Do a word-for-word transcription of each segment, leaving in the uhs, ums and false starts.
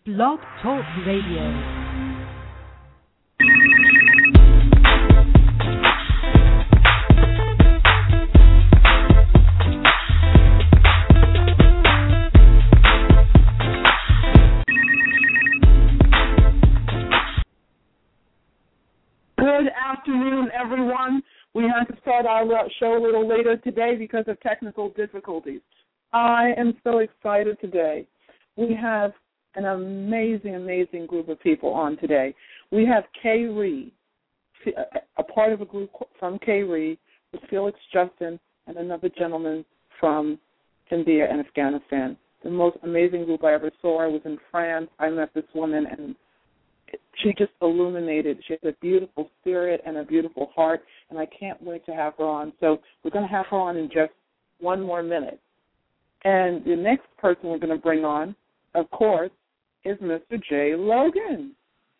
Blog Talk Radio. Good afternoon, everyone. We had to start our show a little later today because of technical difficulties. I am so excited today. We have an amazing, amazing group of people on today. We have Kay Ree, a part of a group from Kay Ree with Felix Justin and another gentleman from India and Afghanistan. The most amazing group I ever saw. I was in France. I met this woman, and she just illuminated. She has a beautiful spirit and a beautiful heart, and I can't wait to have her on. So we're going to have her on in just one more minute. And the next person we're going to bring on, of course, is Mister Jay Logan.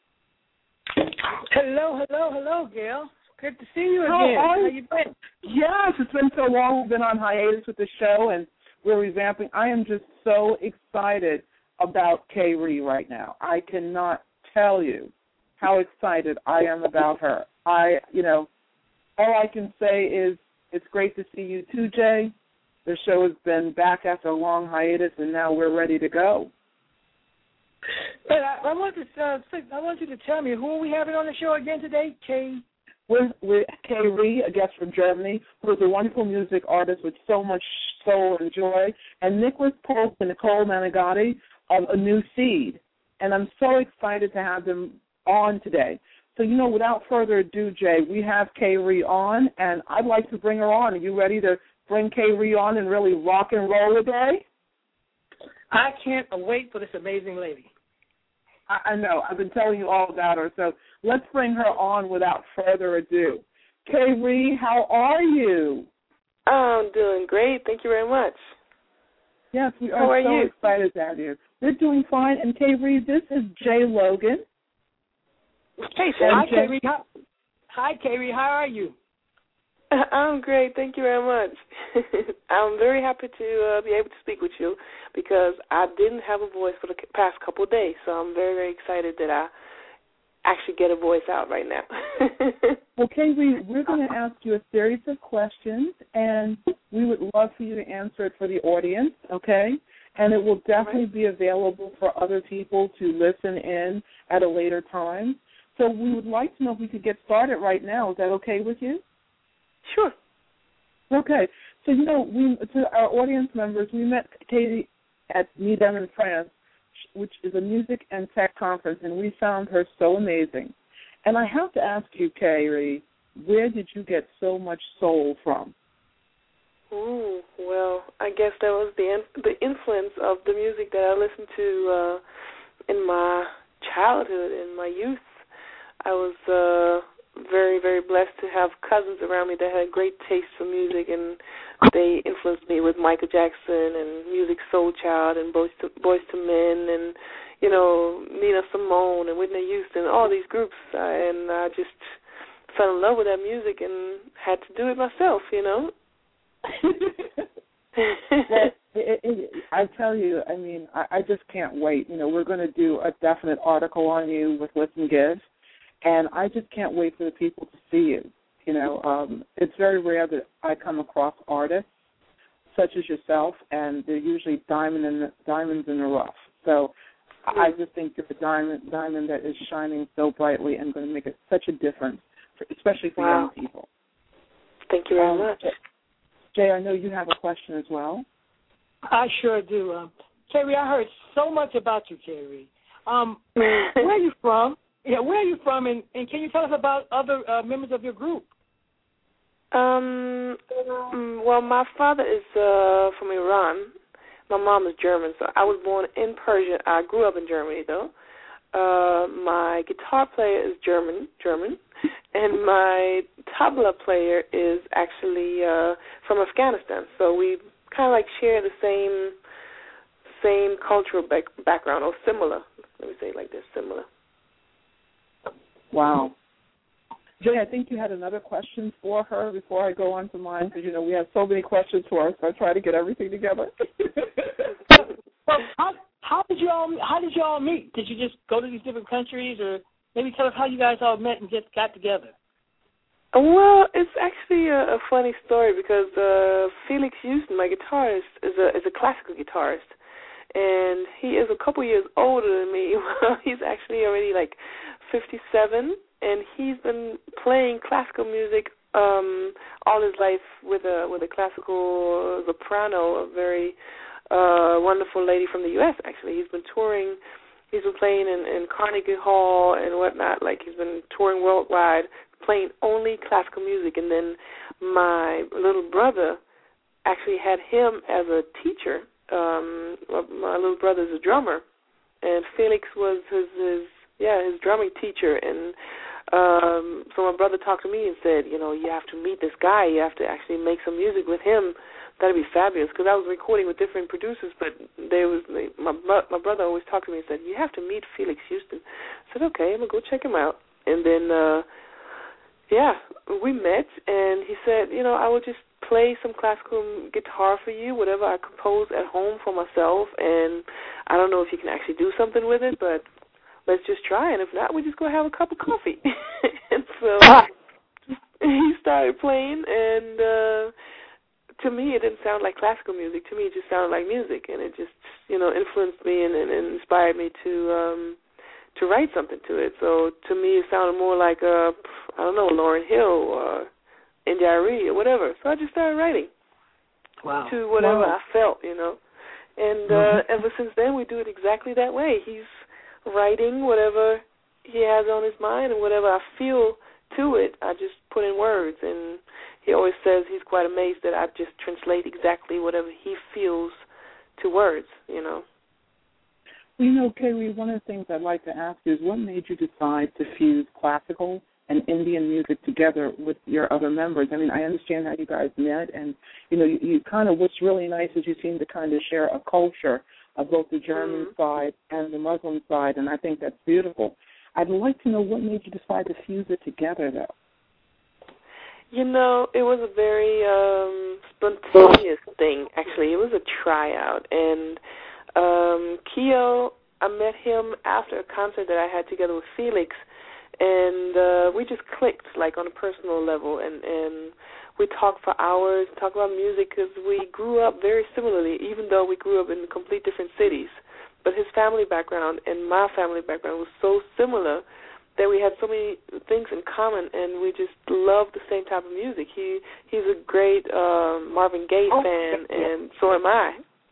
Hello, hello, hello, Gail. Good to see you again. How, How you been? Yes, it's been so long. We've been on hiatus with the show, and we're revamping. I am just so excited about Kay Ree right now. I cannot tell you how excited I am about her. I, you know, all I can say is it's great to see you too, Jay. The show has been back after a long hiatus, and now we're ready to go. But I, I want to, uh, I want you to tell me, who are we having on the show again today? Kay? With, with Kay Ree, a guest from Germany, who is a wonderful music artist with so much soul and joy, and Nicholas Polk and Nicole Manigatti of A New Seed. And I'm so excited to have them on today. So, you know, without further ado, Jay, we have Kay Ree on, and I'd like to bring her on. Are you ready to bring Kay Ree on and really rock and roll today? I can't wait for this amazing lady. I, I know. I've been telling you all about her. So let's bring her on without further ado. Kay Ree, how are you? I'm doing great. Thank you very much. Yes, we are, how are so you? excited to have you. We're doing fine. And Kay Ree, this is Jay Logan. Hey, Hi, Kay Ree. Hi, Kay Ree. How are you? I'm great. Thank you very much. I'm very happy to uh, be able to speak with you because I didn't have a voice for the past couple of days, so I'm very, very excited that I actually get a voice out right now. Well, Kay Ree, we're going to ask you a series of questions, and we would love for you to answer it for the audience, okay? And it will definitely be available for other people to listen in at a later time. So we would like to know if we could get started right now. Is that okay with you? Sure. Okay. So, you know, we to our audience members, we met Katie at Nidem in France, which is a music and tech conference, and we found her so amazing. And I have to ask you, Kay Ree, where did you get so much soul from? Ooh, well, I guess that was the in, the influence of the music that I listened to uh, in my childhood, in my youth. I was uh, very, very blessed to have cousins around me that had great taste for music, and they influenced me with Michael Jackson and Music Soul Child and Boyz II, Boyz two Men and, you know, Nina Simone and Whitney Houston, all these groups. Uh, and I just fell in love with that music and had to do it myself, you know. Well, it, it, I tell you, I mean, I, I just can't wait. You know, we're going to do a definite article on you with Listen Give, and I just can't wait for the people to see you. You know, um, it's very rare that I come across artists such as yourself, and they're usually diamond in the, diamonds in the rough. So I just think you're a diamond, diamond that is shining so brightly and going to make it such a difference, for, especially for wow. young people. Thank you very um, much. Jay, I know you have a question as well. I sure do. Um, Kay Ree, I heard so much about you, Kay Ree. Um, where are you from? Yeah, where are you from, and, and can you tell us about other uh, members of your group? Um. Well, my father is uh, from Iran. My mom is German, so I was born in Persia. I grew up in Germany, though. Uh, my guitar player is German, German, and my tabla player is actually uh, from Afghanistan. So we kind of like share the same same cultural back, background, or similar. Let me say it like this, similar. Wow. Jay, I think you had another question for her before I go on to mine, because, you know, we have so many questions for her, so I try to get everything together. Well, how, how did you you all how did you all meet? Did you just go to these different countries, or maybe tell us how you guys all met and just got together? Well, it's actually a, a funny story because uh, Felix Houston, my guitarist, is a is a classical guitarist, and he is a couple years older than me. He's actually already like fifty-seven, and he's been playing classical music um, all his life with a with a classical soprano, a very uh, wonderful lady from the U S Actually, he's been touring. He's been playing in, in Carnegie Hall and whatnot. Like he's been touring worldwide, playing only classical music. And then my little brother actually had him as a teacher. Um, my little brother's a drummer, and Felix was his, his yeah his drumming teacher. And um, so my brother talked to me and said, you know, you have to meet this guy. You have to actually make some music with him. That'd be fabulous, because I was recording with different producers, but there was my my brother always talked to me and said, you have to meet Felix Houston. I said, okay, I'm going to go check him out. And then, uh, yeah, we met, and he said, you know, I will just play some classical guitar for you, whatever I compose at home for myself, and I don't know if you can actually do something with it, but let's just try, and if not, we just go have a cup of coffee. And so he started playing, and uh, to me, it didn't sound like classical music. To me, it just sounded like music, and it just, you know, influenced me and, and, and inspired me to um, to write something to it. So to me, it sounded more like, uh, I don't know, Lauryn Hill or India Arie or whatever. So I just started writing wow. to whatever wow. I felt, you know. And mm-hmm. uh, ever since then, we do it exactly that way. He's writing whatever he has on his mind, and whatever I feel to it, I just put in words. And he always says he's quite amazed that I just translate exactly whatever he feels to words, you know. Well, you know, Kerry, one of the things I'd like to ask you is what made you decide to fuse classical and Indian music together with your other members? I mean, I understand how you guys met, and, you know, you, you kind of, what's really nice is you seem to kind of share a culture of both the German mm-hmm. side and the Muslim side, and I think that's beautiful. I'd like to know what made you decide to fuse it together, though. You know, it was a very um, spontaneous thing, actually. It was a tryout. And um, Keo, I met him after a concert that I had together with Felix, and uh, we just clicked, like, on a personal level. And, and we talked for hours, talked about music, because we grew up very similarly, even though we grew up in complete different cities. But his family background and my family background was so similar that we had so many things in common, and we just loved the same type of music. He he's a great uh, Marvin Gaye oh, fan, yeah. and so am I.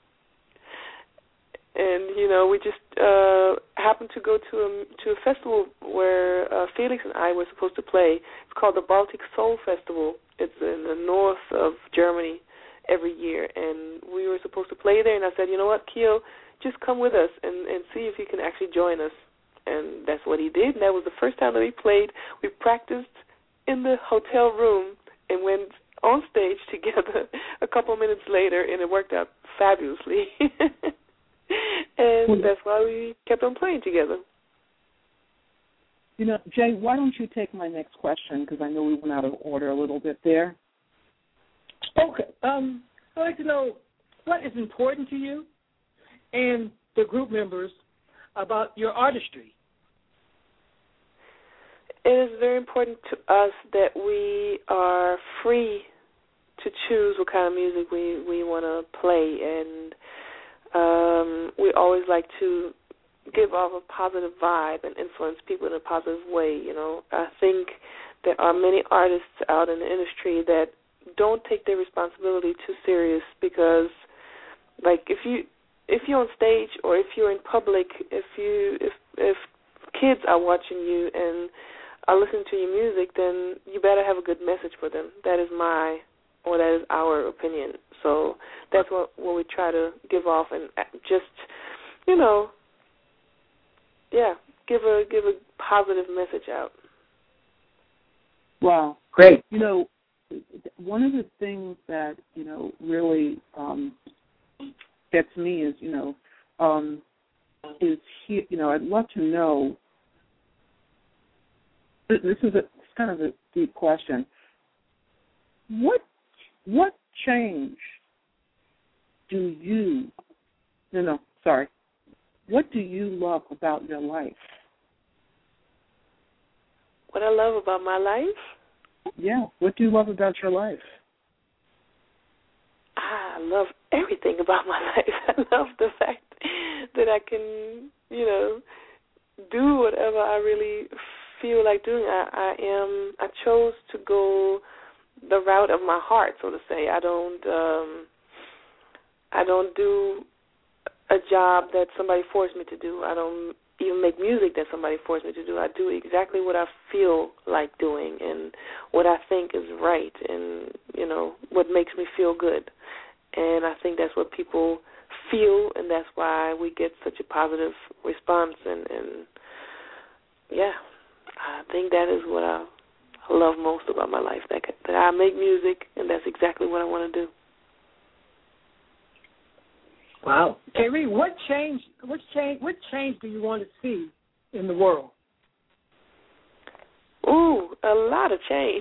And you know, we just uh, happened to go to a to a festival where uh, Felix and I were supposed to play. It's called the Baltic Soul Festival. It's in the north of Germany every year, and we were supposed to play there. And I said, you know what, Keo, just come with us and, and see if you can actually join us. And that's what he did, and that was the first time that we played. We practiced in the hotel room and went on stage together a couple of minutes later, and it worked out fabulously. And that's why we kept on playing together. You know, Jay, why don't you take my next question, because I know we went out of order a little bit there. Okay. Um, I'd like to know what is important to you and the group members about your artistry. It is very important to us that we are free to choose what kind of music we, we want to play, and um, we always like to give off a positive vibe and influence people in a positive way. You know, I think there are many artists out in the industry that don't take their responsibility too serious, because, like, if you if you're on stage or if you're in public, if you if if kids are watching you and are listening to your music, then you better have a good message for them. That is my, or that is our opinion. So that's what, what we try to give off, and just, you know, yeah, give a give a positive message out. Wow, great. You know, one of the things that, you know, really um, gets me is, you know, um, is, he, you know, I'd love to know, this is a, it's kind of a deep question, what what change do you, no, no, sorry, what do you love about your life? What I love about my life? Yeah, what do you love about your life? I love everything about my life. I love the fact that I can, you know, do whatever I really feel like doing. I, I am. I chose to go the route of my heart, so to say. I don't. Um, I don't do a job that somebody forced me to do. I don't even make music that somebody forced me to do. I do exactly what I feel like doing and what I think is right, and you know what makes me feel good. And I think that's what people feel, and that's why we get such a positive response. And, and yeah, I think that is what I love most about my life, that, that I make music, and that's exactly what I want to do. Wow. Terry, what change, what change, what change do you want to see in the world? Ooh, a lot of change.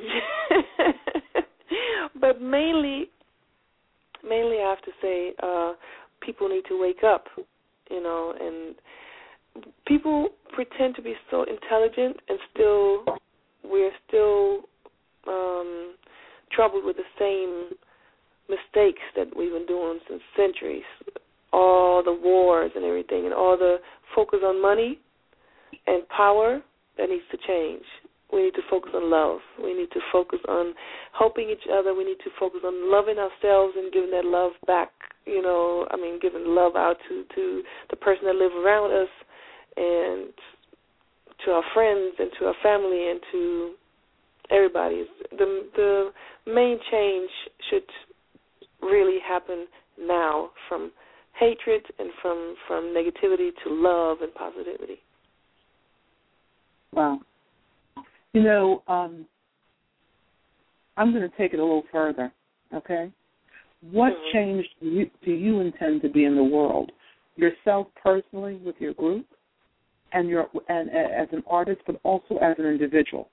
But mainly, mainly I have to say uh, people need to wake up, you know, and people pretend to be so intelligent, and still, we're still um, troubled with the same mistakes that we've been doing since centuries. All the wars and everything, and all the focus on money and power, that needs to change. We need to focus on love. We need to focus on helping each other. We need to focus on loving ourselves and giving that love back, you know, I mean, giving love out to, to the person that lives around us, and to our friends, and to our family, and to everybody. The, the main change should really happen now, from hatred and from, from negativity to love and positivity. Wow. You know, um, I'm going to take it a little further, okay? What mm-hmm. change do you, do you intend to be in the world? Yourself personally with your group, and your and, and as an artist, but also as an individual?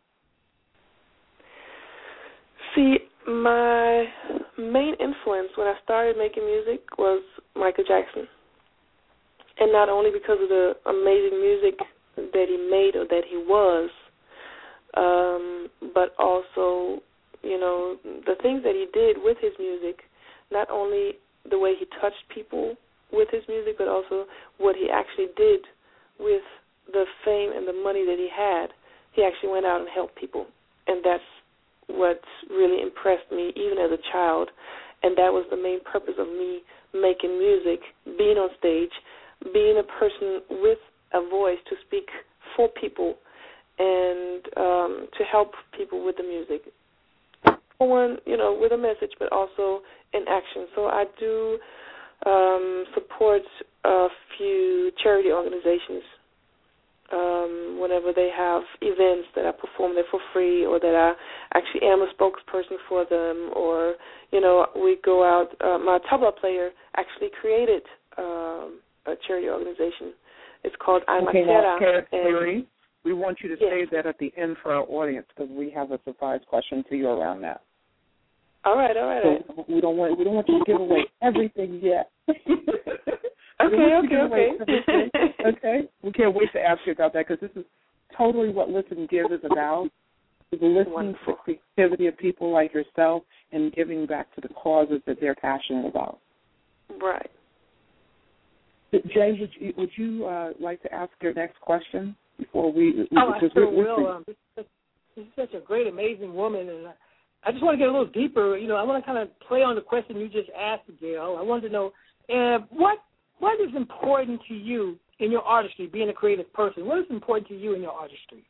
See, my main influence when I started making music was Michael Jackson. And not only because of the amazing music that he made or that he was, um, but also, you know, the things that he did with his music, not only the way he touched people with his music, but also what he actually did with the fame and the money that he had. He actually went out and helped people. And that's what really impressed me, even as a child. And that was the main purpose of me making music, being on stage, being a person with a voice to speak for people and um, to help people with the music. One, you know, with a message, but also in action. So I do um, support a few charity organizations um, whenever they have events that I perform there for free, or that I actually am a spokesperson for them, or, you know, we go out. Uh, my tabla player actually created um, a charity organization. It's called I'm Okay, now, Terry. We want you to yes. save that at the end for our audience, because we have a surprise question to you around that. All right, all right. So we don't want we don't want you to give away everything yet. okay, okay, okay. Okay, we can't wait to ask you about that, because this is totally what Listen and Give is about. Is listening Wonderful. to the creativity of people like yourself and giving back to the causes that they're passionate about. Right. Jay, would you, would you uh, like to ask your next question before we? Oh, I sure will. Um, this, this, this is such a great, amazing woman, and I, I just want to get a little deeper. You know, I want to kind of play on the question you just asked, Gail. I wanted to know uh, what what is important to you in your artistry, being a creative person. What is important to you in your artistry?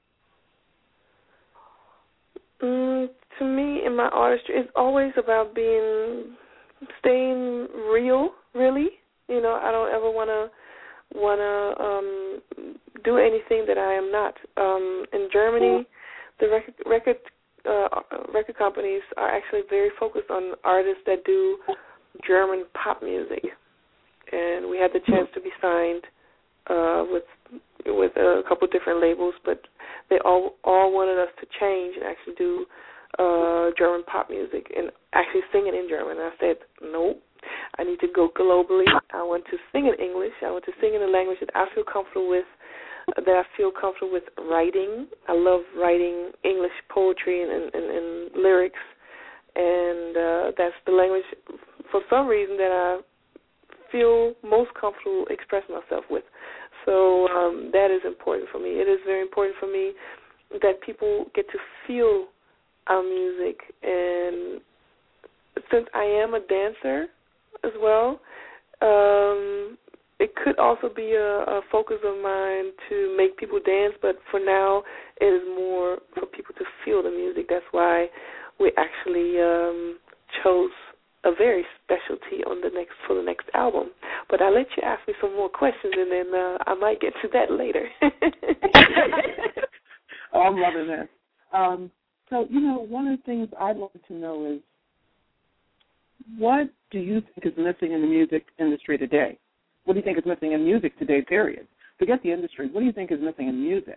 Mm, to me, in my artistry, it's always about being, staying real, really. You know, I don't ever want to want to um, do anything that I am not. Um, in Germany, the record record, uh, record companies are actually very focused on artists that do German pop music, and we had the chance to be signed uh, with with a couple different labels, but they all all wanted us to change and actually do uh, German pop music and actually sing it in German. And I said, nope, I need to go globally. I want to sing in English. I want to sing in a language that I feel comfortable with, that I feel comfortable with writing. I love writing English poetry and, and, and lyrics, and uh, that's the language, for some reason, that I feel most comfortable expressing myself with. So um, that is important for me. It is very important for me that people get to feel our music. And since I am a dancer as well, um, it could also be a, a focus of mine to make people dance, but for now it is more for people to feel the music. That's why we actually um, chose a very specialty on the next for the next album. But I'll let you ask me some more questions, and then uh, I might get to that later. Oh, I'm loving this. Um, so, you know, one of the things I'd like to know is, what do you think is missing in the music industry today? What do you think is missing in music today, period? Forget the industry. What do you think is missing in music?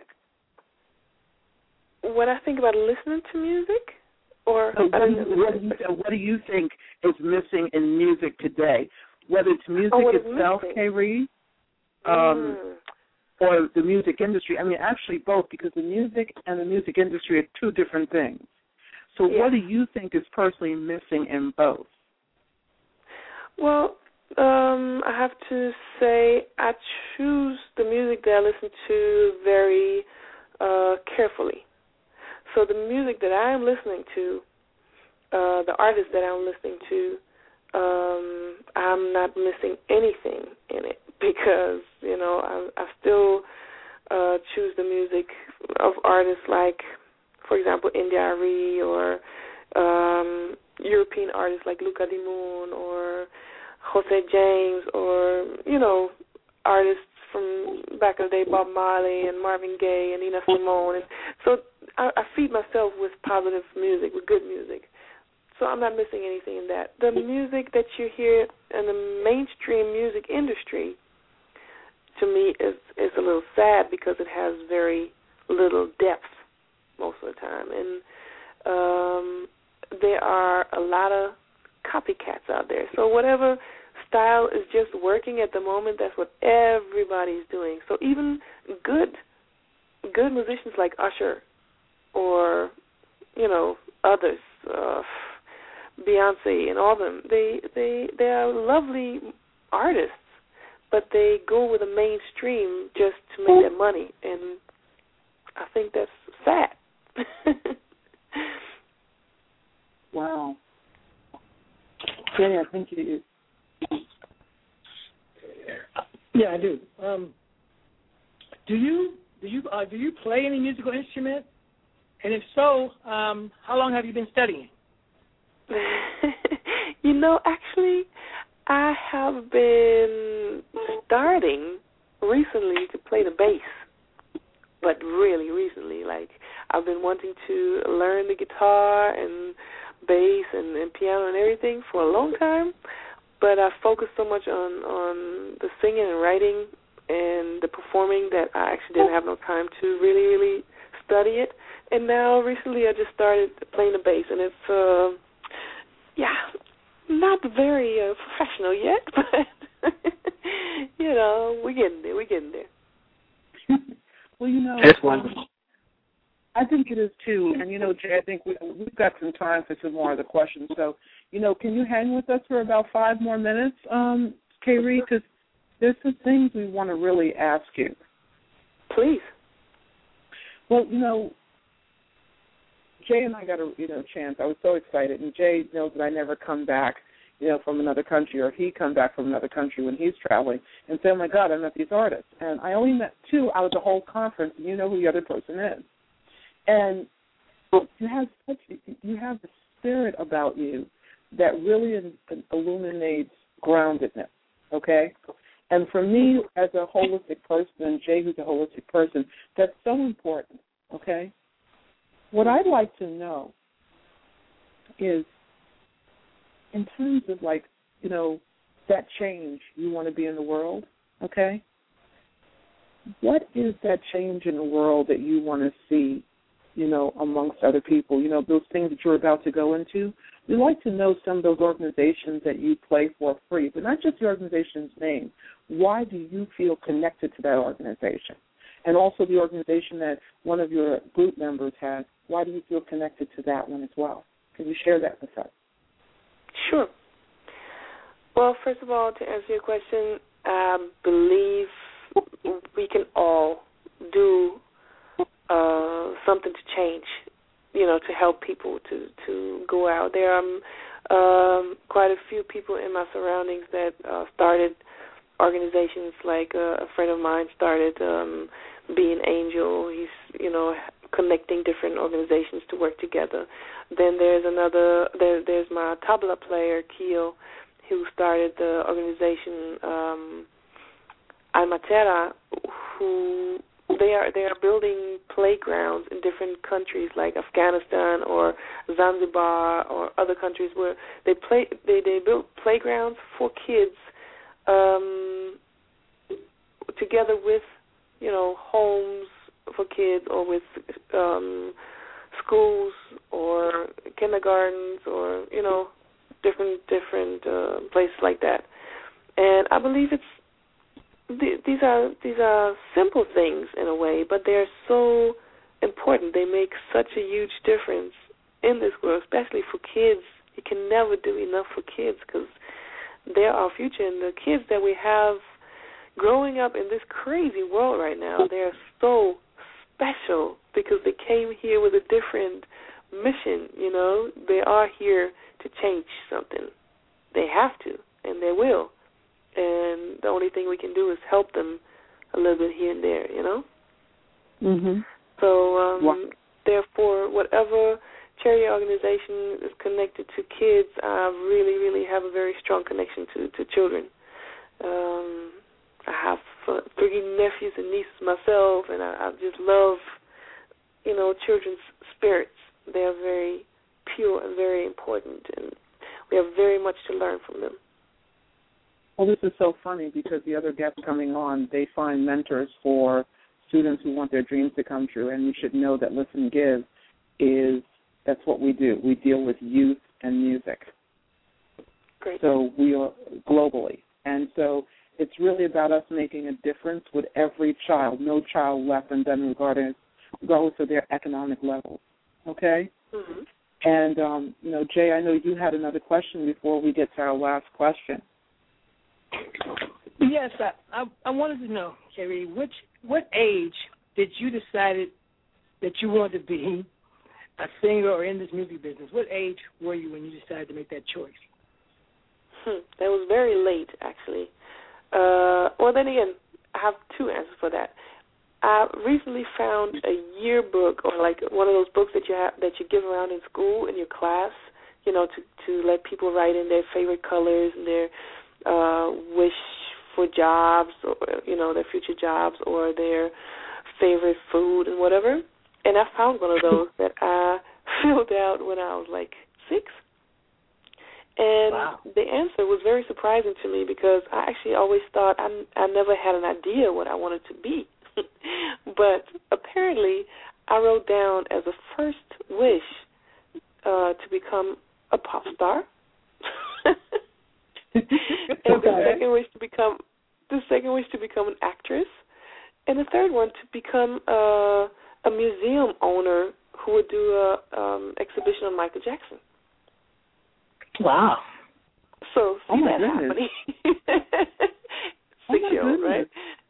When I think about listening to music, or so what, do you, what, do you, what do you think is missing in music today? Whether it's music oh, itself, K-Ree, um, mm. or the music industry. I mean, actually both, because the music and the music industry are two different things. So yeah. what do you think is personally missing in both? Well, um, I have to say I choose the music that I listen to very uh, carefully. So the music that I am listening to, uh, the artists that I'm listening to, um, I'm not missing anything in it because, you know, I, I still uh, choose the music of artists like, for example, India.Arie, or um, European artists like Luca Dimoon or Jose James, or, you know, artists from back in the day, Bob Marley and Marvin Gaye and Nina Simone. And so I, I feed myself with positive music, with good music. So I'm not missing anything in that. The music that you hear in the mainstream music industry, to me, is, is a little sad because it has very little depth most of the time. And um, there are a lot of copycats out there. So whatever style is just working at the moment, that's what everybody's doing. So even good good musicians like Usher or, you know, others, uh, Beyonce and all of them, they, they, they are lovely artists, but they go with the mainstream just to make their money, and I think that's sad. Wow. Yeah, I think you do. Yeah, I do. Um, do you do you uh, do you play any musical instrument? And if so, um, how long have you been studying? You know, actually, I have been starting recently to play the bass, but really recently. Like, I've been wanting to learn the guitar and bass and, and piano and everything for a long time, but I focused so much on, on the singing and writing and the performing that I actually didn't have no time to really, really study it. And now recently I just started playing the bass, and it's, uh, yeah, not very uh, professional yet, but, you know, we're getting there, we're getting there. Well, you know, That's wonderful. I think it is too, and you know, Jay, I think we, we've got some time for some more of the questions. So, you know, can you hang with us for about five more minutes, um, K-Ree? Because there's some things we want to really ask you. Please. Well, you know, Jay and I got a you know chance. I was so excited, and Jay knows that I never come back, you know, from another country, or he come back from another country when he's traveling, and say, oh my God, I met these artists, and I only met two out of the whole conference, and you know who the other person is. And you have such you have the spirit about you that really illuminates groundedness, okay? And for me, as a holistic person, and Jay, who's a holistic person, that's so important, okay? What I'd like to know is, in terms of, like, you know, that change you want to be in the world, okay? What is that change in the world that you want to see, you know, amongst other people? You know, those things that you're about to go into, we'd like to know some of those organizations that you play for free, but not just the organization's name. Why do you feel connected to that organization? And also the organization that one of your group members has, why do you feel connected to that one as well? Can you share that with us? Sure. Well, first of all, to answer your question, I believe we can all do uh, something to change, you know, to help people to, to go out. There are um, quite a few people in my surroundings that uh, started organizations, like uh, a friend of mine started um, Be an Angel. He's, you know, connecting different organizations to work together. Then there's another, there, there's my tabla player, Keo, who started the organization um, Almatera, who they are they are building playgrounds in different countries like Afghanistan or Zanzibar or other countries where they play they, they build playgrounds for kids um, together with, you know, homes for kids, or with um, schools or kindergartens, or, you know, different different uh, places like that. And I believe it's th- these are these are simple things in a way, but they're so important. They make such a huge difference in this world, especially for kids. You can never do enough for kids, because they're our future, and the kids that we have growing up in this crazy world right now, they're so special because they came here with a different mission, you know. They are here to change something. They have to, and they will. And the only thing we can do is help them a little bit here and there, you know. Mm-hmm. So, um, what? therefore, whatever charity organization is connected to kids, I really, really have a very strong connection to, to children. Um, I have uh, three nephews and nieces myself, and I, I just love, you know, children's spirits. They are very pure and very important, and we have very much to learn from them. Well, this is so funny because the other guests coming on, they find mentors for students who want their dreams to come true, and you should know that Listen Give is, that's what we do. We deal with youth and music. Great. So we are globally. And so it's really about us making a difference with every child, no child left undone regardless, regardless of their economic levels. Okay? Mm-hmm. And, um, you know, Jay, I know you had another question before we get to our last question. Yes, I, I, I wanted to know, Kerry, which what age did you decide that you wanted to be a singer or in this music business? What age were you when you decided to make that choice? Hmm, that was very late, actually. Uh, well, then again, I have two answers for that. I recently found a yearbook, or like one of those books that you have that you give around in school in your class, you know, to to let people write in their favorite colors and their uh, wish for jobs, or, you know, their future jobs, or their favorite food and whatever. And I found one of those that I filled out when I was like six. And wow. The answer was very surprising to me because I actually always thought I, I never had an idea what I wanted to be. But apparently I wrote down as a first wish uh, to become a pop star. And the second wish to become the second wish to become an actress, and the third one to become a, a museum owner who would do a um, exhibition on Michael Jackson. Wow! So see oh that goodness. happening. Six oh year old, right?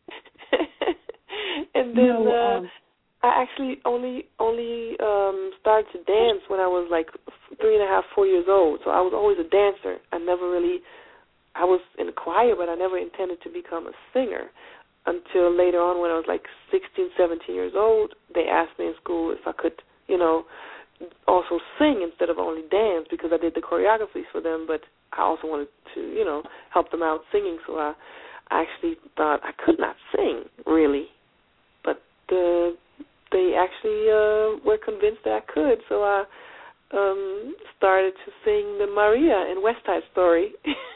And then no, uh, um, I actually only only um, started to dance when I was like three and a half, four years old. So I was always a dancer. I never really. I was in the choir, but I never intended to become a singer until later on when I was like sixteen, seventeen years old. They asked me in school if I could, you know, also sing instead of only dance because I did the choreographies for them, but I also wanted to, you know, help them out singing. So I, I actually thought I could not sing, really. But uh, they actually uh, were convinced that I could, so I um, started to sing the Maria in West Side Story.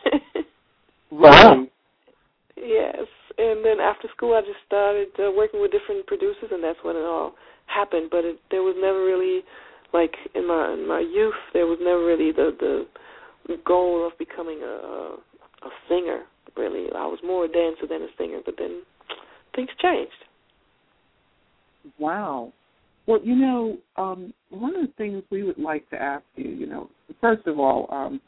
wow. Yes, and then after school I just started uh, working with different producers, and that's when it all happened. But it, there was never really like in my in my youth, there was never really the the goal of becoming a a, a singer. Really, I was more a dancer than a singer. But then things changed. Wow. Well, you know, um, one of the things we would like to ask you, you know, first of all, um,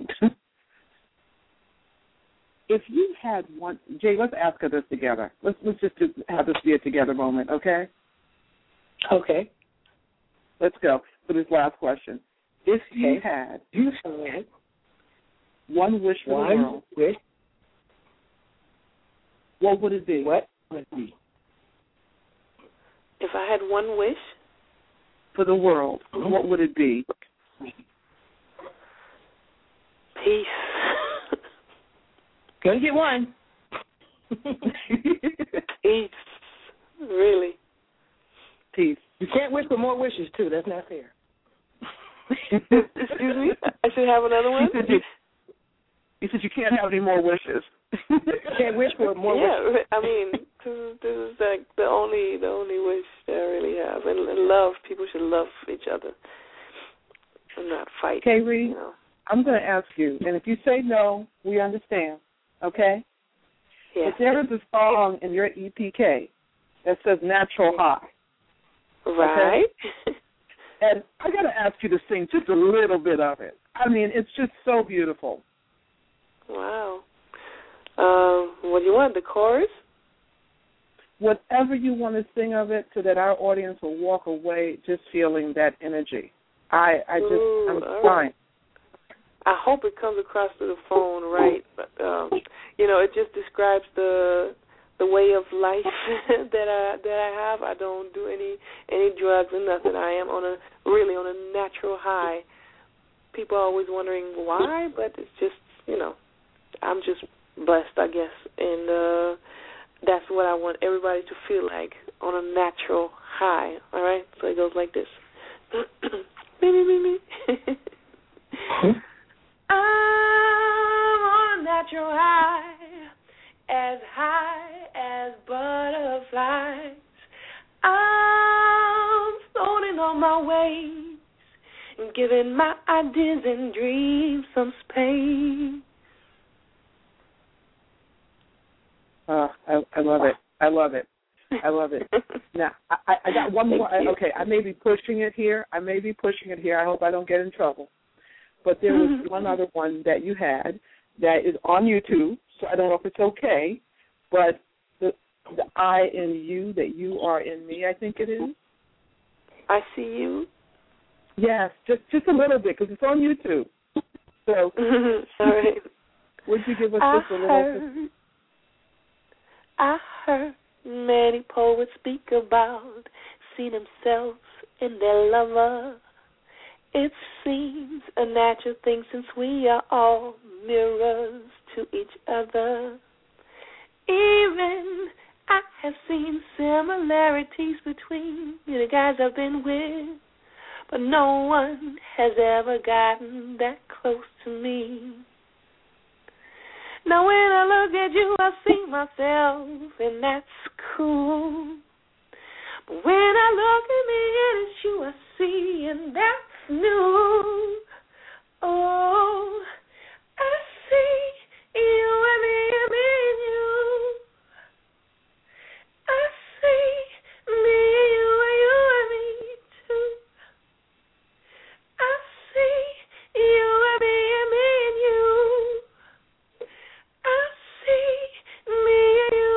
if you had one, Jay, let's ask her this together. Let's let's just do, have this be a together moment, okay? Okay. Let's go for this last question. If you Okay. had You had one wish for one the world, wish. what would it be? What would it be? If I had one wish, For the world, Mhm. what would it be? peace. Gonna get one. Peace. Really. Peace. You can't wish for more wishes, too. That's not fair. Excuse me? I should have another one? You said you, you said you can't have any more wishes. You can't wish for more yeah, wishes. I mean, this is, this is like the only the only wish that I really have. And, and love, people should love each other and not fight. Okay, Reed, You know? I'm going to ask you, and if you say no, we understand, okay? Yeah. But there is a song in your E P K that says Natural High. Right. Okay? And I got to ask you to sing just a little bit of it. I mean, it's just so beautiful. Wow. Um, what do you want, the chorus? Whatever you want to sing of it so that our audience will walk away just feeling that energy. I, I just, Ooh, I'm all fine. right. I hope it comes across to the phone right. But, um, you know, it just describes the the way of life that I that I have. I don't do any any drugs or nothing. I am on a really on a natural high. People are always wondering why, but it's just, you know, I'm just blessed, I guess, and uh, that's what I want everybody to feel like, on a natural high. All right, so it goes like this. me me me me. I'm on a natural high, as high as butterflies. I'm floating on my waves and giving my ideas and dreams some space. Uh, I, I love it. I love it. I love it. Now, I, I got one more. I, okay, I may be pushing it here. I may be pushing it here. I hope I don't get in trouble. But there was one other one that you had that is on YouTube, so I don't know if it's okay, but the, the I in you, that you are in me, I think it is. I see you. Yes, just just a little bit, because it's on YouTube. So, all right. would you give us I just a little heard, bit? I heard many poets speak about seeing themselves in their lover. It seems a natural thing since we are all mirrors to each other. Even I have seen similarities between the guys I've been with, but no one has ever gotten that close to me. Now when I look at you, I see myself, and that's cool. But when I look at me, it's you I see, and that's new. Oh, I see you and me and me and you. I see me and you and you and me too. I see you and me and me and you. I see me and you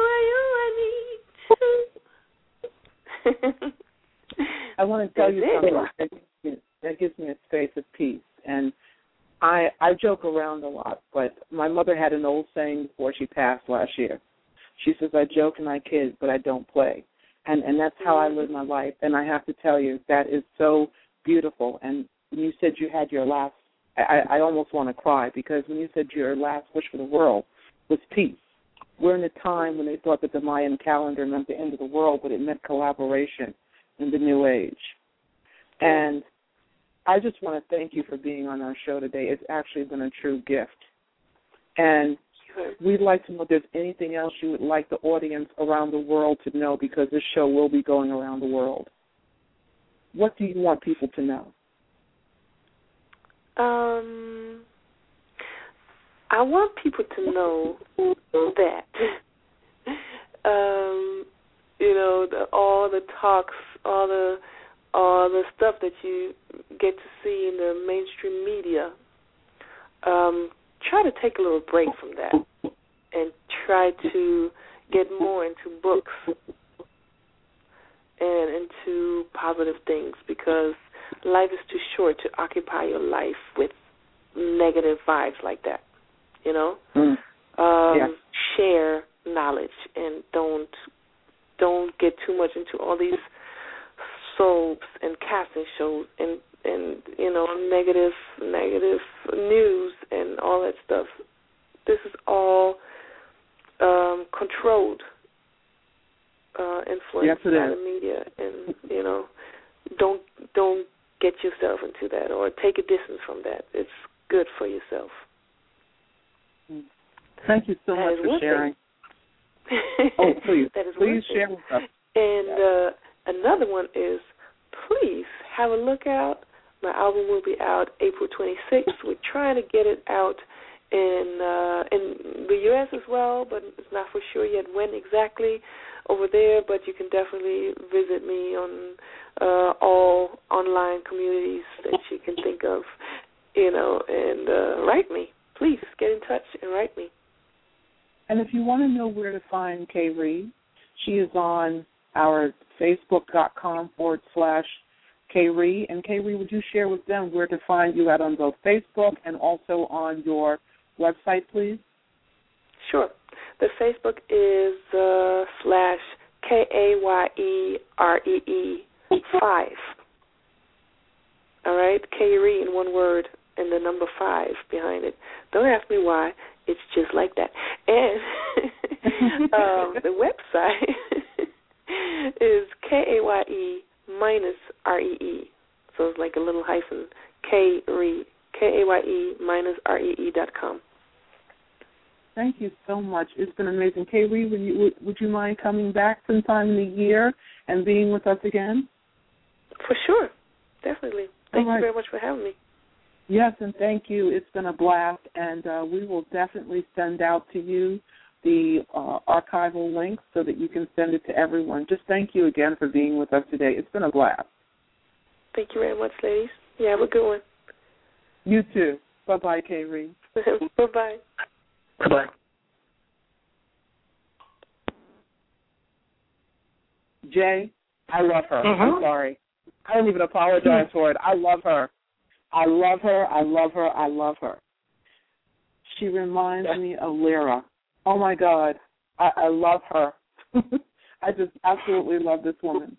and you and me too. I want to tell you That's something that gives, me, that gives me a space of peace. And I I joke around a lot, but my mother had an old saying before she passed last year. She says, I joke and I kid, but I don't play. And and that's how I live my life. And I have to tell you, that is so beautiful. And when you said you had your last, I, I almost want to cry, because when you said your last wish for the world was peace. We're in a time when they thought that the Mayan calendar meant the end of the world, but it meant collaboration in the new age. And I just want to thank you for being on our show today. It's actually been a true gift. And we'd like to know if there's anything else you would like the audience around the world to know, because this show will be going around the world. What do you want people to know? Um, I want people to know that, um, you know, the, all the talks, all the all the stuff that you get to see in the mainstream media, um, try to take a little break from that and try to get more into books and into positive things, because life is too short to occupy your life with negative vibes like that, you know? Mm. Um, yeah. Share knowledge and don't don't get too much into all these soaps and casting shows and, and you know, negative negative news and all that stuff. This is all um, controlled uh, influence yes, by the media, and you know, don't don't get yourself into that or take a distance from that. It's good for yourself. Thank you so that much for sharing. oh, please, that is please share with us. And uh, another one is, please have a look out. My album will be out April twenty-sixth. We're trying to get it out in uh, in the U S as well, but it's not for sure yet when exactly over there. But you can definitely visit me on uh, all online communities that you can think of, you know, and uh, write me. Please get in touch and write me. And if you want to know where to find Kay Reed, she is on our Facebook.com forward slash Kay Reed. And Kay Reed, would you share with them where to find you at on both Facebook and also on your website, please? Sure. The Facebook is uh, slash K A Y E R E E five. All right? Kay Reed in one word and the number five behind it. Don't ask me why. It's just like that. And um, the website is K A Y E minus R E E. So it's like a little hyphen. K Reed. K A Y E minus R E E dot com. Thank you so much. It's been amazing. Kay Reed, would you, would, would you mind coming back sometime in the year and being with us again? For sure. Definitely. Thank right. you very much for having me. Yes, and thank you. It's been a blast, and uh, we will definitely send out to you the uh, archival link so that you can send it to everyone. Just thank you again for being with us today. It's been a blast. Thank you very much, ladies. You have a good one. You too. Bye-bye, Kay Reed. Bye-bye. Bye-bye. Jay, I love her. Mm-hmm. I'm sorry. I don't even apologize for it. I love her. I love her. I love her. I love her. She reminds me of Lyra. Oh, my God. I, I love her. I just absolutely love this woman.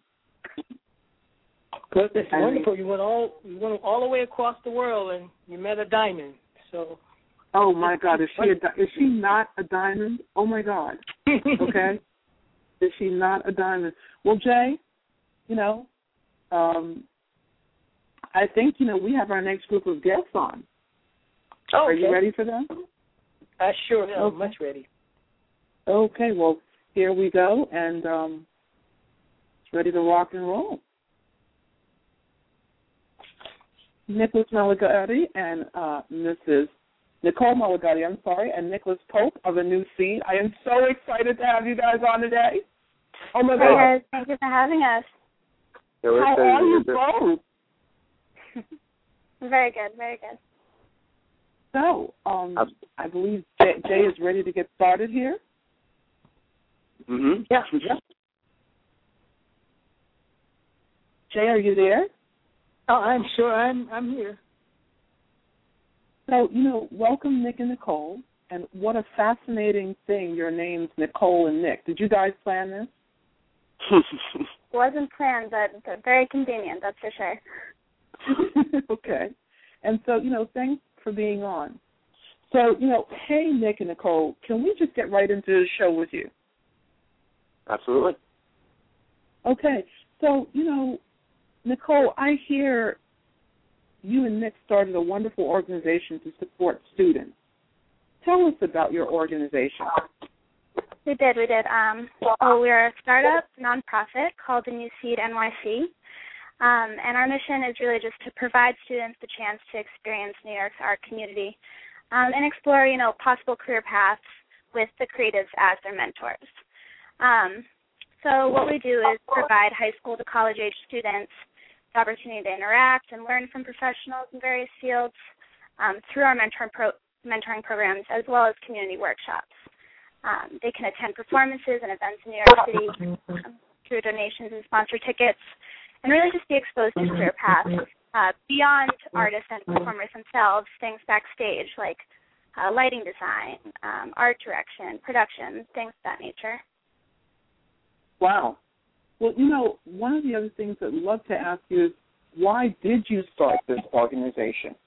Good. It's I wonderful. mean, you went all you went all the way across the world and you met a diamond. So. Oh, my God. Is she a, is she not a diamond? Oh, my God. Okay? Is she not a diamond? Well, Jay, you know, um, I think, you know, we have our next group of guests on. Oh, Are okay. you ready for them? I sure am. Okay. Much ready. Okay, well, here we go, and um, it's ready to rock and roll. Nicholas Maligatti and uh, Missus Nicole Maligatti, I'm sorry, and Nicholas Pope of A New Seed. I am so excited to have you guys on today. Oh, my God. Hi, guys. Thank you for having us. Yeah, we're How are you both? Very good, very good. So, um, I believe Jay, Jay is ready to get started here. Mm-hmm. Yeah. Yep. Jay, are you there? Oh, I'm sure I'm I'm here. So, you know, welcome Nick and Nicole, and what a fascinating thing your names Nicole and Nick. Did you guys plan this? Wasn't planned, but, but very convenient, that's for sure. Okay. And so, you know, thanks for being on. So, you know, hey, Nick and Nicole, can we just get right into the show with you? Absolutely. Okay. So, you know, Nicole, I hear you and Nick started a wonderful organization to support students. Tell us about your organization. We did, we did. Um, so we're a startup nonprofit called The New Seed N Y C. Um, and our mission is really just to provide students the chance to experience New York's art community um, and explore, you know, possible career paths with the creatives as their mentors. Um, so what we do is provide high school to college-age students the opportunity to interact and learn from professionals in various fields um, through our mentor pro- mentoring programs as well as community workshops. Um, they can attend performances and events in New York City um, through donations and sponsor tickets, and really just be exposed to career paths uh, beyond artists and performers themselves, things backstage like uh, lighting design, um, art direction, production, things of that nature. Wow. Well, you know, one of the other things I'd love to ask you is, why did you start this organization?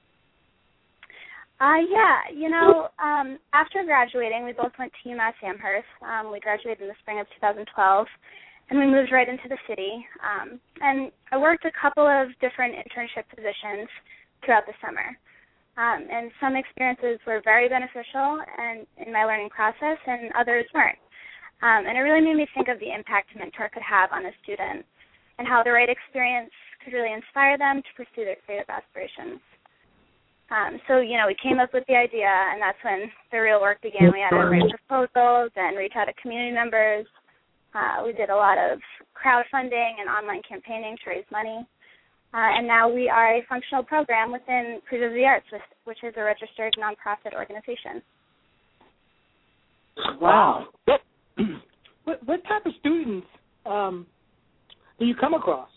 Uh, yeah, you know, um, after graduating, we both went to UMass Amherst. Um, we graduated in the spring of two thousand twelve. And we moved right into the city. Um, and I worked a couple of different internship positions throughout the summer. Um, and some experiences were very beneficial and in my learning process, and others weren't. Um, and it really made me think of the impact a mentor could have on a student and how the right experience could really inspire them to pursue their creative aspirations. Um, so, you know, we came up with the idea, and that's when the real work began. We had to write proposals and reach out to community members. Uh, we did a lot of crowdfunding and online campaigning to raise money. Uh, and now we are a functional program within Preview of the Arts, which, which is a registered nonprofit organization. Wow. What, what, what type of students um, do you come across?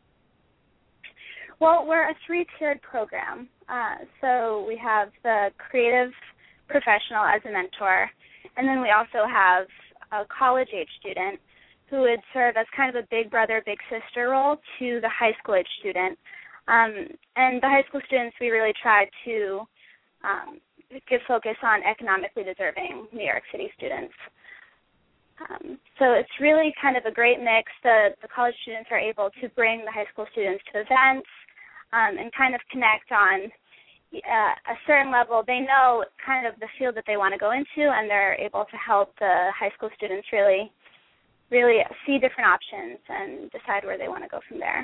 Well, we're a three-tiered program. Uh, so we have the creative professional as a mentor, and then we also have a college-age student who would serve as kind of a big brother, big sister role to the high school age student. Um, and the high school students, we really tried to um, give focus on economically deserving New York City students. Um, so it's really kind of a great mix. The, the college students are able to bring the high school students to events um, and kind of connect on uh, a certain level. They know kind of the field that they want to go into, and they're able to help the high school students really really see different options and decide where they want to go from there.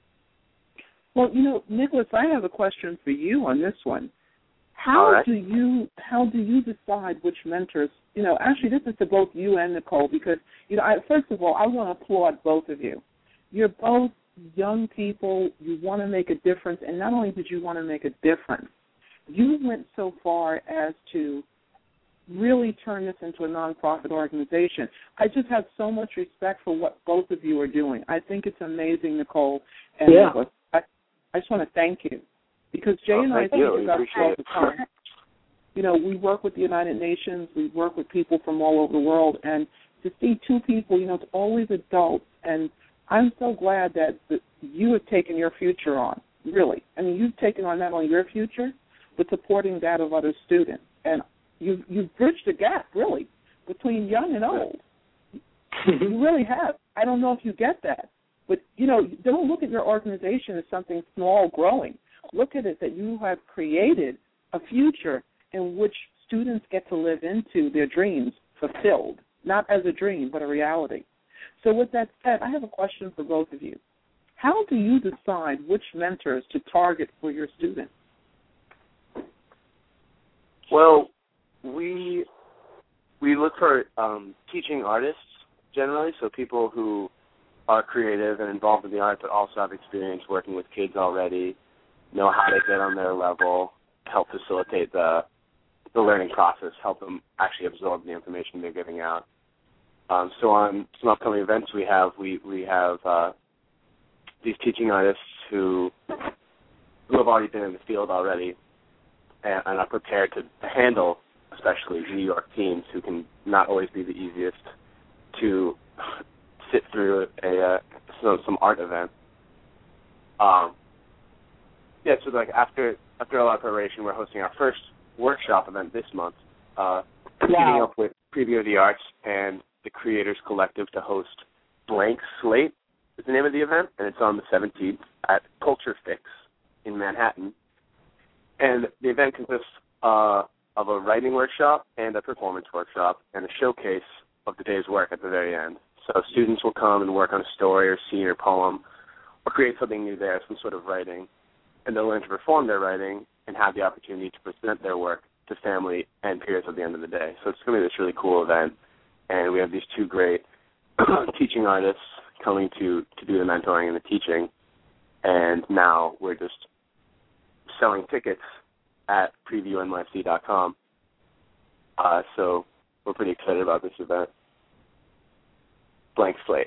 Well, you know, Nicholas, I have a question for you on this one. How right. do you how do you decide which mentors? You know, actually, this is to both you and Nicole, because you know, I, first of all, I want to applaud both of you. You're both young people. You want to make a difference, and not only did you want to make a difference, you went so far as to really turn this into a nonprofit organization. I just have so much respect for what both of you are doing. I think it's amazing, Nicole and yeah. Nicholas. I, I just want to thank you, because Jay oh, and I think think about this all the time. You know, we work with the United Nations, we work with people from all over the world, and to see two people, you know, it's always adults, and I'm so glad that the, you have taken your future on, really. I mean, you've taken on not only your future, but supporting that of other students. And You've, you've bridged the gap, really, between young and old. You really have. I don't know if you get that. But, you know, don't look at your organization as something small growing. Look at it that you have created a future in which students get to live into their dreams fulfilled, not as a dream, but a reality. So with that said, I have a question for both of you. How do you decide which mentors to target for your students? Well, we we look for um, teaching artists generally, so people who are creative and involved in the art but also have experience working with kids already, know how to get on their level, help facilitate the the learning process, help them actually absorb the information they're giving out. Um, so on some upcoming events we have, we, we have uh, these teaching artists who who have already been in the field already and, and are prepared to handle especially New York teens who can not always be the easiest to sit through a uh, some, some art event. Um, yeah, so like after after a lot of preparation, we're hosting our first workshop event this month, uh, teaming wow. up with Preview of the Arts and the Creators Collective to host Blank Slate is the name of the event, and it's on the seventeenth at Culture Fix in Manhattan. And the event consists uh, of a writing workshop and a performance workshop and a showcase of the day's work at the very end. So students will come and work on a story or scene or poem or create something new there, some sort of writing, and they'll learn to perform their writing and have the opportunity to present their work to family and peers at the end of the day. So it's going to be this really cool event, and we have these two great teaching artists coming to, to do the mentoring and the teaching, and now we're just selling tickets at preview N Y C dot com. Uh, so we're pretty excited about this event. Blank slate.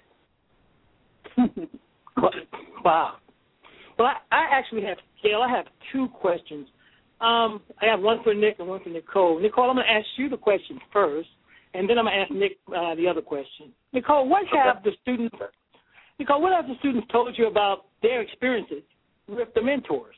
Wow. Well, I, I actually have, Gail, I have two questions. Um, I have one for Nick and one for Nicole. Nicole, I'm going to ask you the question first, and then I'm going to ask Nick uh, the other question. Nicole, what have okay. the students, Nicole, what have the students told you about their experiences with the mentors?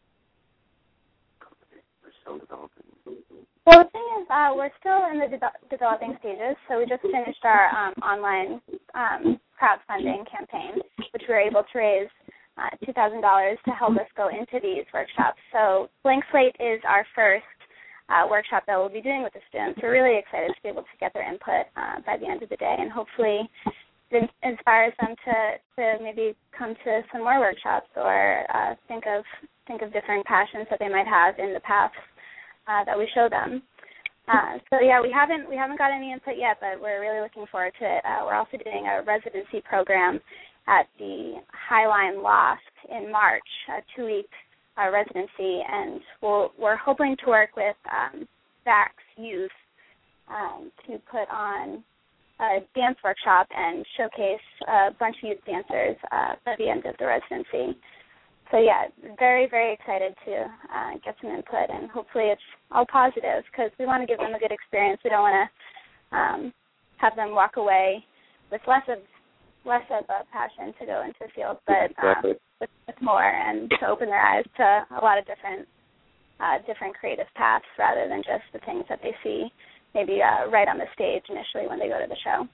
Well, the thing is, uh, we're still in the de- developing stages, so we just finished our um, online um, crowdfunding campaign, which we were able to raise uh, two thousand dollars to help us go into these workshops. So Blank Slate is our first uh, workshop that we'll be doing with the students. We're really excited to be able to get their input uh, by the end of the day, and hopefully it inspires them to, to maybe come to some more workshops or uh, think of think of different passions that they might have in the paths Uh, that we show them. Uh, so yeah, we haven't we haven't got any input yet, but we're really looking forward to it. Uh, we're also doing a residency program at the Highline Loft in March, a two-week uh, residency, and we'll, we're hoping to work with um, V A X Youth um, to put on a dance workshop and showcase a bunch of youth dancers uh, by the end of the residency. So, yeah, very, very excited to uh, get some input, and hopefully it's all positive because we want to give them a good experience. We don't want to um, have them walk away with less of less of a passion to go into the field, but exactly. uh, with, with more, and to open their eyes to a lot of different uh, different creative paths rather than just the things that they see maybe uh, right on the stage initially when they go to the show.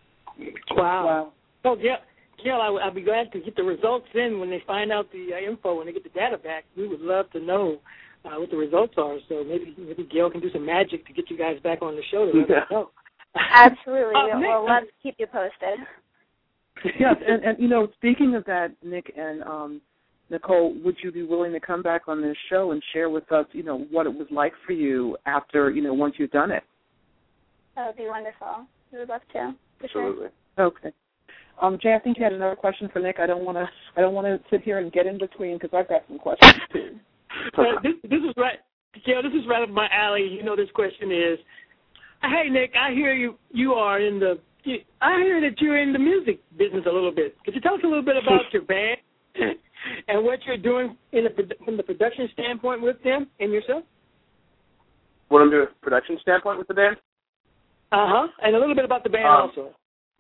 Wow. wow. Oh, yeah. Gail, I, I'll be glad to get the results in when they find out the uh, info, when they get the data back. We would love to know uh, what the results are. So maybe maybe Gail can do some magic to get you guys back on the show to let yeah. us know. Absolutely. uh, we'll, Nick, we'll love to keep you posted. Yes, and, and, you know, speaking of that, Nick and um, Nicole, would you be willing to come back on this show and share with us, you know, what it was like for you after, you know, once you've done it? That would be wonderful. We would love to, for Absolutely. sure. Okay. Um, Jay, I think you had another question for Nick. I don't want to. I don't want to sit here and get in between because I've got some questions too. uh, this, this is right, Gail. This is right up my alley. You know, this question is, hey Nick, I hear you. You are in the. You, I hear that you're in the music business a little bit. Could you tell us a little bit about your band and what you're doing in the, from the production standpoint with them and yourself? What I'm doing from a production standpoint with the band? Uh huh. And a little bit about the band um, also.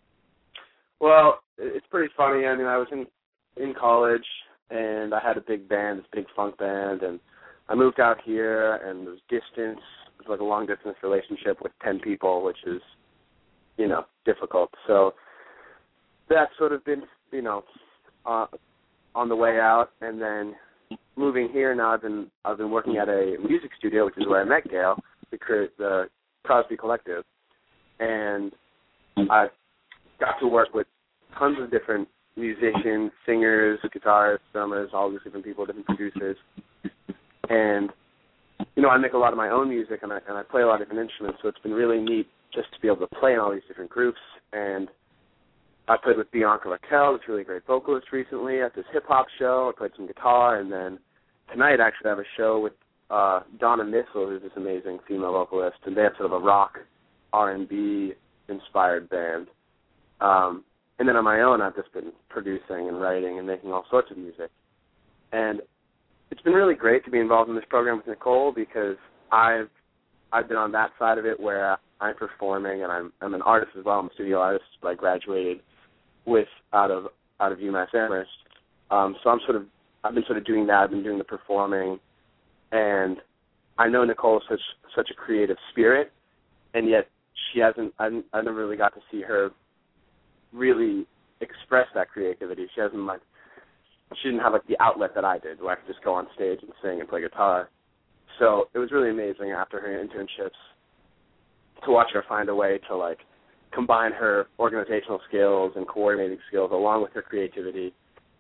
Well, it's pretty funny. I mean, I was in in college, and I had a big band, this big funk band, and I moved out here, and there was distance. It was like a long-distance relationship with ten people, which is, you know, difficult. So that's sort of been, you know, uh, on the way out, and then moving here now, I've been I've been working at a music studio, which is where I met Gail, the, the Crosby Collective, and I've got to work with tons of different musicians, singers, guitarists, drummers, all these different people, different producers. And, you know, I make a lot of my own music, and I, and I play a lot of different instruments, so it's been really neat just to be able to play in all these different groups. And I played with Bianca Raquel, this really great vocalist recently, at this hip-hop show. I played some guitar, and then tonight actually I have a show with uh, Donna Missel, who's this amazing female vocalist, and they have sort of a rock R and B inspired band. Um, and then on my own, I've just been producing and writing and making all sorts of music. And it's been really great to be involved in this program with Nicole because I've I've been on that side of it where I'm performing and I'm I'm an artist as well. I'm a studio artist, but I graduated with out of out of UMass Amherst. Um, so I'm sort of I've been sort of doing that. I've been doing the performing, and I know Nicole is such such a creative spirit, and yet she hasn't. I I never really got to see her really express that creativity. She hasn't like she didn't have like the outlet that I did, where I could just go on stage and sing and play guitar. So it was really amazing after her internships to watch her find a way to like combine her organizational skills and coordinating skills along with her creativity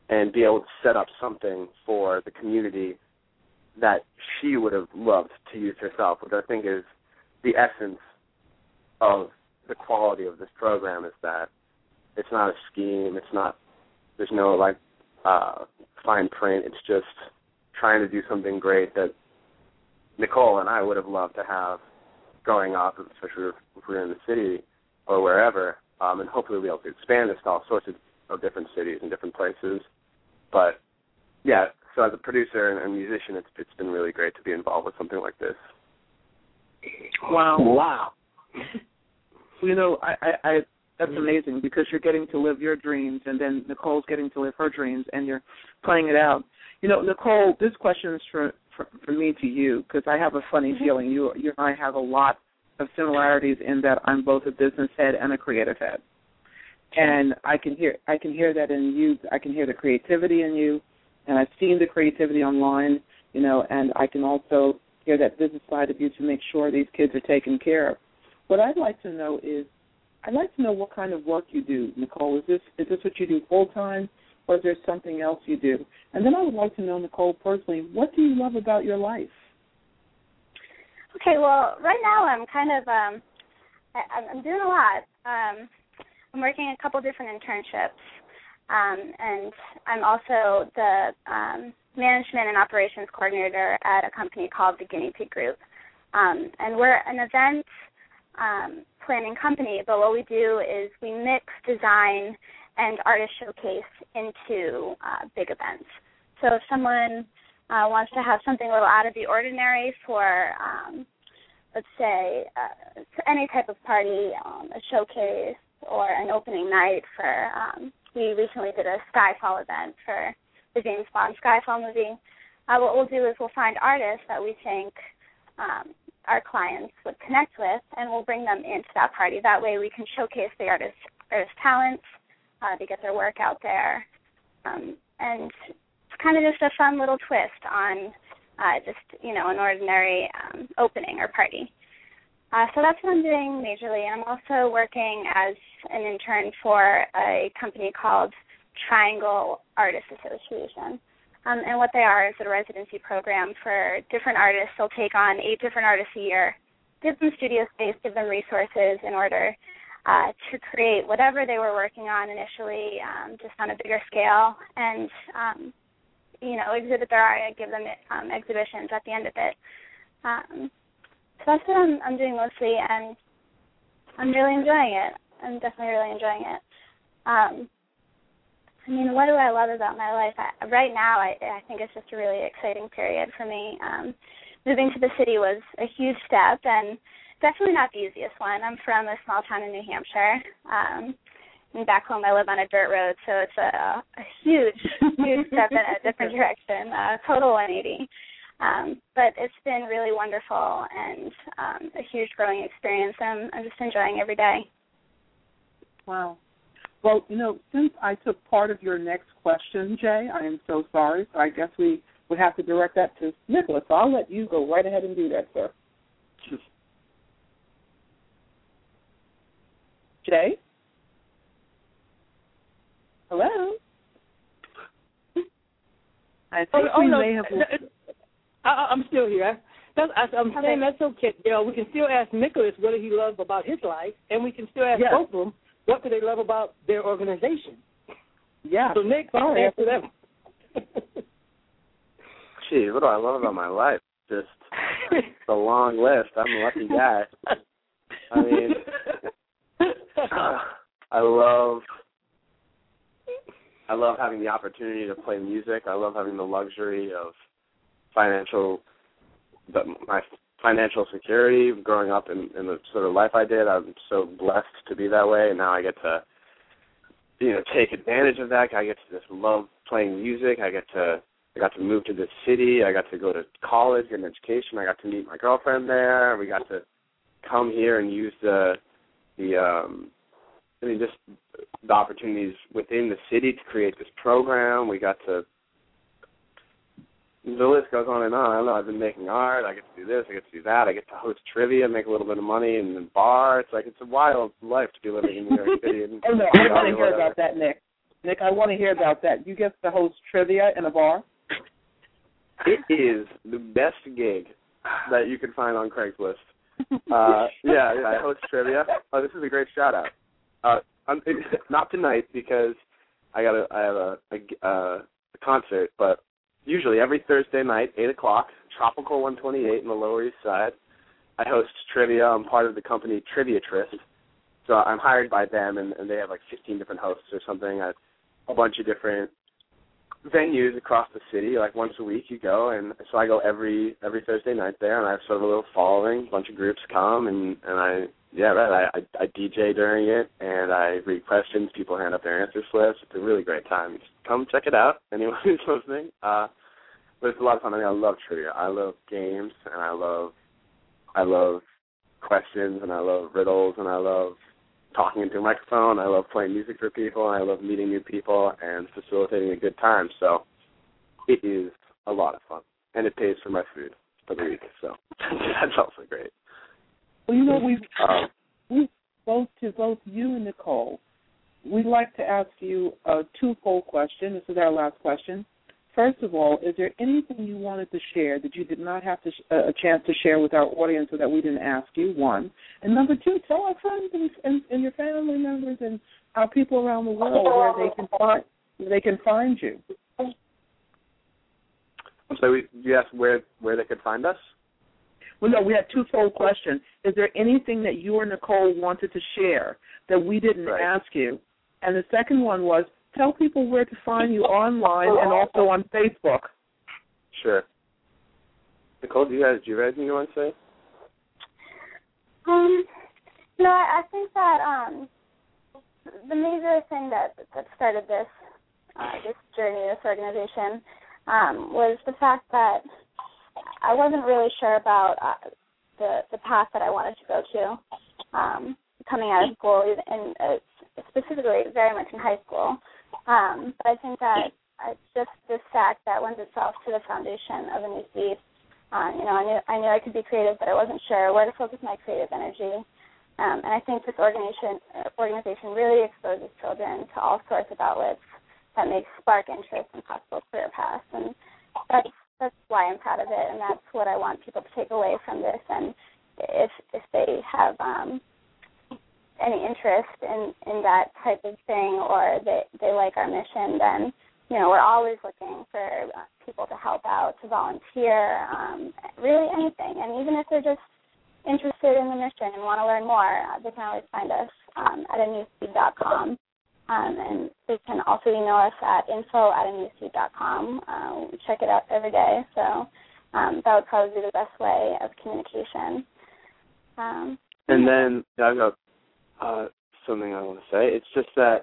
and be able to set up something for the community that she would have loved to use herself, which I think is the essence of the quality of this program, is that it's not a scheme, it's not, there's no, like, uh, fine print, it's just trying to do something great that Nicole and I would have loved to have growing up, especially if we were in the city or wherever, um, and hopefully we'll be able to expand this to all sorts of, of different cities and different places. But, yeah, so as a producer and a musician, it's it's been really great to be involved with something like this. Wow. Wow. You know, I, I, I that's amazing, because you're getting to live your dreams, and then Nicole's getting to live her dreams, and you're playing it out. You know, Nicole, this question is for, for, for me to you, because I have a funny mm-hmm. feeling. You, you and I have a lot of similarities in that I'm both a business head and a creative head. And I can hear I can hear that in you. I can hear the creativity in you, and I've seen the creativity online, you know, and I can also hear that business side of you to make sure these kids are taken care of. What I'd like to know is, I'd like to know what kind of work you do, Nicole. Is this is this what you do full time, or is there something else you do? And then I would like to know, Nicole, personally, what do you love about your life? Okay, well, right now I'm kind of um, I, I'm doing a lot. Um, I'm working a couple different internships, um, and I'm also the um, management and operations coordinator at a company called the Guinea Pig Group. Um, and we're an event um, planning company, but what we do is we mix design and artist showcase into uh, big events. So if someone uh, wants to have something a little out of the ordinary for, um, let's say, uh, any type of party, um, a showcase, or an opening night for, um, we recently did a Skyfall event for the James Bond Skyfall movie. Uh, what we'll do is we'll find artists that we think um, our clients would connect with, and we'll bring them into that party. That way we can showcase the artist's artist talents, uh, to get their work out there. Um, and it's kind of just a fun little twist on uh, just, you know, an ordinary um, opening or party. Uh, so that's what I'm doing majorly. And I'm also working as an intern for a company called Triangle Artists Association. Um, and what they are is a residency program for different artists. They'll take on eight different artists a year, give them studio space, give them resources in order uh, to create whatever they were working on initially, um, just on a bigger scale, and, um, you know, exhibit their art, give them um, exhibitions at the end of it. Um, So that's what I'm, I'm doing mostly, and I'm really enjoying it. I'm definitely really enjoying it. Um, I mean, what do I love about my life? I, right now, I, I think it's just a really exciting period for me. Um, moving to the city was a huge step, and definitely not the easiest one. I'm from a small town in New Hampshire. Um, and back home, I live on a dirt road, so it's a, a huge, huge step in a different direction, a total one eighty. Um, but it's been really wonderful and um, a huge growing experience. I'm, I'm just enjoying every day. Wow. Well, you know, since I took part of your next question, Jay, I am so sorry. So I guess we would have to direct that to Nicholas. So I'll let you go right ahead and do that, sir. Jay? Hello? I think oh, oh, we no. may have... I, I'm still here. That's, I, I'm okay. saying that's okay. You know, we can still ask Nicholas what he loves about his life, and we can still ask yes. both of them what do they love about their organization. Yeah. So Nick, sorry. answer them. Gee, what do I love about my life? Just a long list. I'm a lucky guy. I mean, uh, I love, I love having the opportunity to play music. I love having the luxury of financial, the, my financial security growing up in, in the sort of life I did. I'm so blessed to be that way, and now I get to, you know, take advantage of that. I get to just love playing music. I get to, I got to move to this city. I got to go to college, get an education. I got to meet my girlfriend there. We got to come here and use the, the, um, I mean, just the opportunities within the city to create this program. We got to. The list goes on and on. I don't know. I've been making art. I get to do this. I get to do that. I get to host trivia, make a little bit of money in the bar. It's like it's a wild life to be living in New York City. And oh no, I want to hear about that, Nick. Nick, I want to hear about that. You get to host trivia in a bar? It is the best gig that you can find on Craigslist. Uh, yeah, yeah, I host trivia. Oh, this is a great shout out. Uh, I'm, not tonight because I got a, I have a, a, uh, a concert, but usually every Thursday night, eight o'clock, Tropical one twenty-eight in the Lower East Side. I host trivia. I'm part of the company Triviatrist. So I'm hired by them, and, and they have like fifteen different hosts or something at a bunch of different venues across the city. Like once a week you go, and so I go every every Thursday night there, and I have sort of a little following. A bunch of groups come, and, and I, yeah, right, I, I, I D J during it, and I read questions. People hand up their answer slips. It's a really great time. Just come check it out, anyone who's listening. Uh, but it's a lot of fun. I mean, I love trivia. I love games, and I love, I love questions, and I love riddles, and I love talking into a microphone. I love playing music for people. I love meeting new people and facilitating a good time. So it is a lot of fun, and it pays for my food for the week. So that's also great. Well, you know, we've, um, we both to both you and Nicole, we'd like to ask you a twofold question. This is our last question. First of all, is there anything you wanted to share that you did not have to sh- a chance to share with our audience or that we didn't ask you, one? And number two, tell our friends and, and, and your family members and our people around the world where they can find, where they can find you. So we, you asked where, where they could find us? Well, no, we had twofold question. Is there anything that you or Nicole wanted to share that we didn't right. ask you? And the second one was, tell people where to find you online and also on Facebook. Sure. Nicole, do you guys, do you have anything you want to say? Um, no, I, I think that um, the major thing that that started this uh, this journey, this organization, um, was the fact that I wasn't really sure about uh, the the path that I wanted to go to um, coming out of school, and uh, specifically very much in high school. Um, but I think that it's just this fact that lends itself to the foundation of a new seed. Uh, you know, I knew I knew I could be creative, but I wasn't sure where to focus my creative energy. Um, and I think this organization organization really exposes children to all sorts of outlets that make spark interest in possible career paths. And that's that's why I'm proud of it, and that's what I want people to take away from this. And if if they have um, any interest in, in that type of thing, or they, they like our mission, then, you know, we're always looking for people to help out, to volunteer, um, really anything. And even if they're just interested in the mission and want to learn more, uh, they can always find us um, at a new seed dot com. Um, and they can also email us at info at a new seed dot com. Uh, we check it out every day, so um, that would probably be the best way of communication. Um, and then I've got Uh, something I want to say. It's just that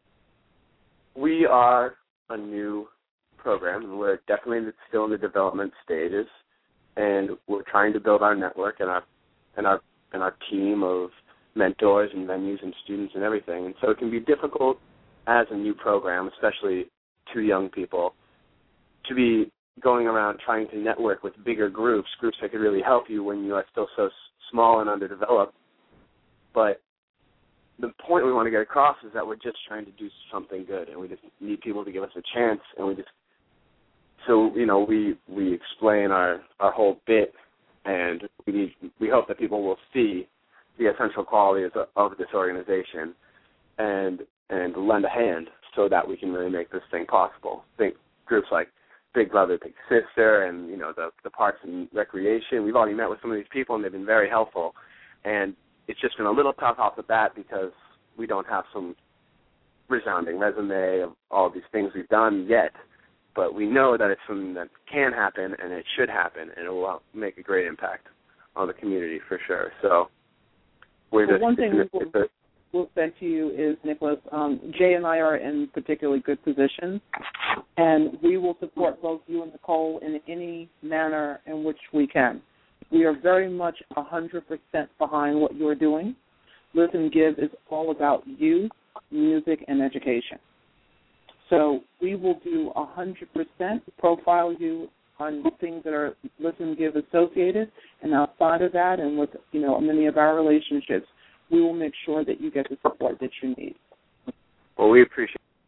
we are a new program, and we're definitely still in the development stages, and we're trying to build our network and our and our and our team of mentors and venues and students and everything. And so it can be difficult as a new program, especially to young people, to be going around trying to network with bigger groups, groups that could really help you when you are still so small and underdeveloped. But the point we want to get across is that we're just trying to do something good, and we just need people to give us a chance, and we just, so, you know, we, we explain our, our whole bit, and we need, we hope that people will see the essential qualities of, of this organization and and lend a hand so that we can really make this thing possible. Think groups like Big Brother, Big Sister, and, you know, the, the Parks and Recreation. We've already met with some of these people, and they've been very helpful, and it's just been a little tough off the bat because we don't have some resounding resume of all these things we've done yet. But we know that it's something that can happen, and it should happen, and it will make a great impact on the community for sure. So we're well, just one thing it's, we'll, it's a, we'll say to you is, Nicholas, um, Jay and I are in particularly good positions, and we will support both you and Nicole in any manner in which we can. We are very much one hundred percent behind what you're doing. Listen Give is all about youth, music, and education. So we will do one hundred percent profile you on things that are Listen Give associated, and outside of that, and with, you know, many of our relationships, we will make sure that you get the support that you need. Well, we appreciate it.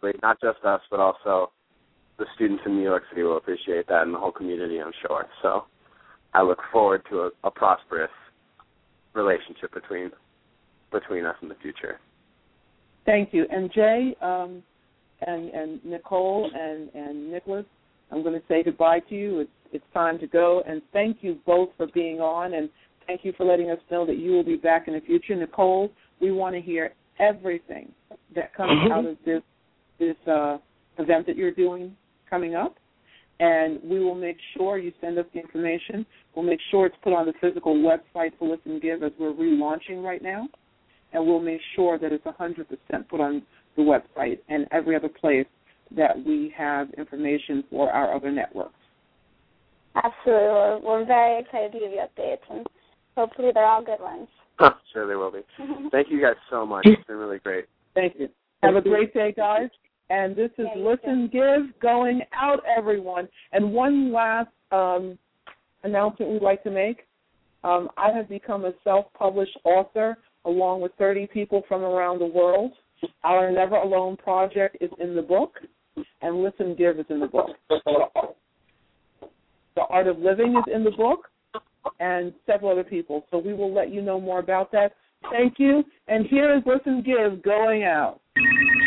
tremendously. Not just us, but also the students in New York City will appreciate that, and the whole community, I'm sure. So I look forward to a, a prosperous relationship between between us in the future. Thank you. And Jay um, and, and Nicole and, and Nicholas, I'm going to say goodbye to you. It's, it's time to go. And thank you both for being on, and thank you for letting us know that you will be back in the future. Nicole, we want to hear everything that comes mm-hmm. out of this this uh, event that you're doing coming up, and we will make sure you send us the information. We'll make sure it's put on the physical website for Listen Give as we're relaunching right now, and we'll make sure that it's one hundred percent put on the website and every other place that we have information for our other networks. Absolutely. We're, we're very excited to give you updates, and hopefully they're all good ones. Sure they will be. Thank you guys so much. It's been really great. Thank you. Have a great day, guys. And this is yeah, Listen Give going out, everyone. And one last um, announcement we'd like to make. Um, I have become a self-published author along with thirty people from around the world. Our Never Alone project is in the book, and Listen Give is in the book. The Art of Living is in the book, and several other people. So we will let you know more about that. Thank you. And here is Listen Give going out.